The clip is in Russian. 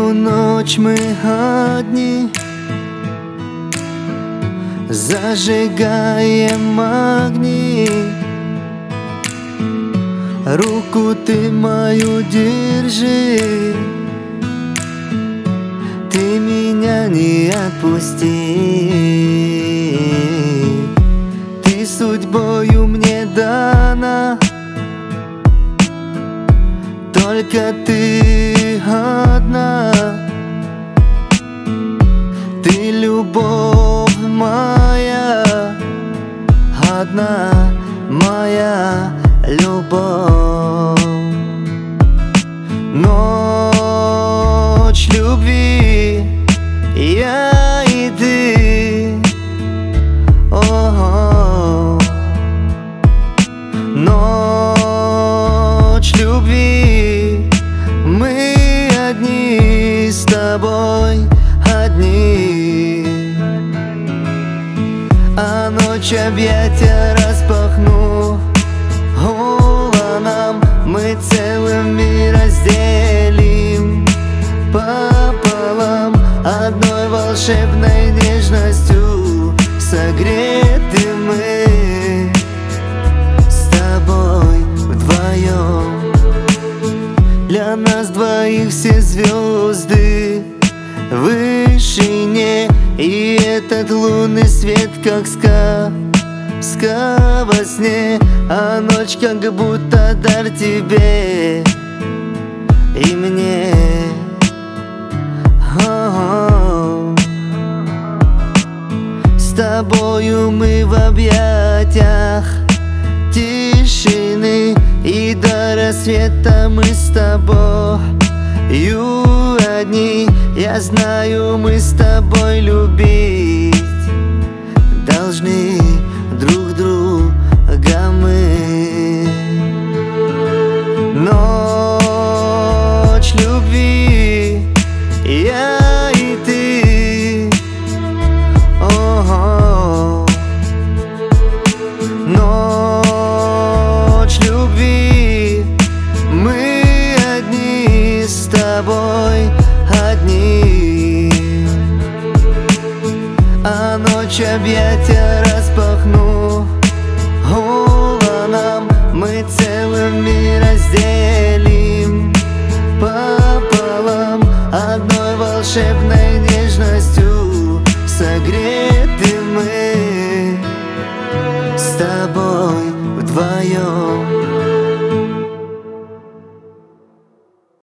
Эту ночь мы одни, зажигаем огни. Руку ты мою держи, ты меня не отпусти. Ты судьбою мне дана, только ты одна. Ты любовь моя, одна моя любовь. Ночь любви, я и ты. О-о-о. Ночь любви, мы одни с тобой, одни. А ночь объятия распахну, нам мы целым мир разделим пополам. Одной волшебной нежностью согреты мы с тобой вдвоем. Для нас двоих все звезды в вышине, и этот лунный свет как сказка во сне. А ночь как будто дар тебе и мне. О-о-о. С тобою мы в объятиях тишины, и до рассвета мы с тобою одни. Я знаю, мы с тобой любить должны друг друга мы. Ночь любви, я и ты. О-о-о. Ночь любви, мы одни с тобой, одни. А ночь объятия распахну, нам мы целым мир разделим пополам. Одной волшебной нежностью согреты мы с тобой вдвоем.